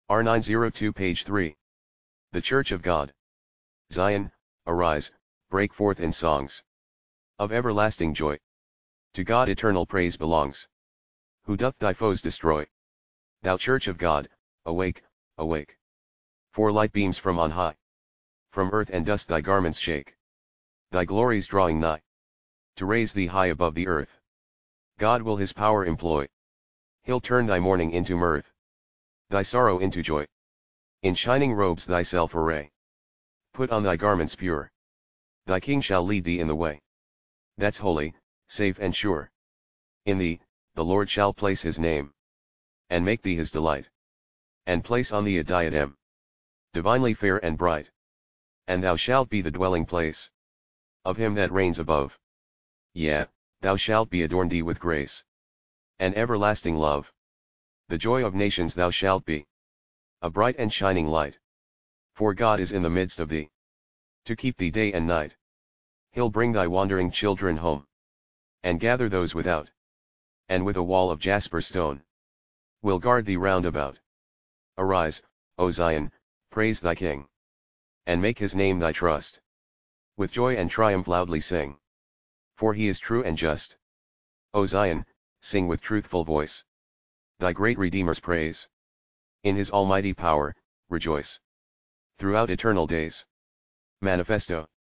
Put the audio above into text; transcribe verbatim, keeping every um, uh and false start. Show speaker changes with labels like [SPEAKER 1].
[SPEAKER 1] R nine oh two page three. The Church of God. Zion, arise, break forth in songs of everlasting joy. To God eternal praise belongs, who doth thy foes destroy. Thou Church of God, awake, awake. For light beams from on high. From earth and dust thy garments shake. Thy glory's drawing nigh. To raise thee high above the earth, God will his power employ. He'll turn thy mourning into mirth, thy sorrow into joy. In shining robes thyself array. Put on thy garments pure. Thy King shall lead thee in the way that's holy, safe and sure. In thee, the Lord shall place his name, and make thee his delight, and place on thee a diadem, divinely fair and bright. And thou shalt be the dwelling place of him that reigns above. Yea, thou shalt be adorned thee with grace and everlasting love. The joy of nations thou shalt be, a bright and shining light. For God is in the midst of thee, to keep thee day and night. He'll bring thy wandering children home, and gather those without, and with a wall of jasper stone, will guard thee round about. Arise, O Zion, praise thy King, and make his name thy trust. With joy and triumph loudly sing, for he is true and just. O Zion, sing with truthful voice thy great Redeemer's praise. In his almighty power, rejoice throughout eternal days. Manifesto.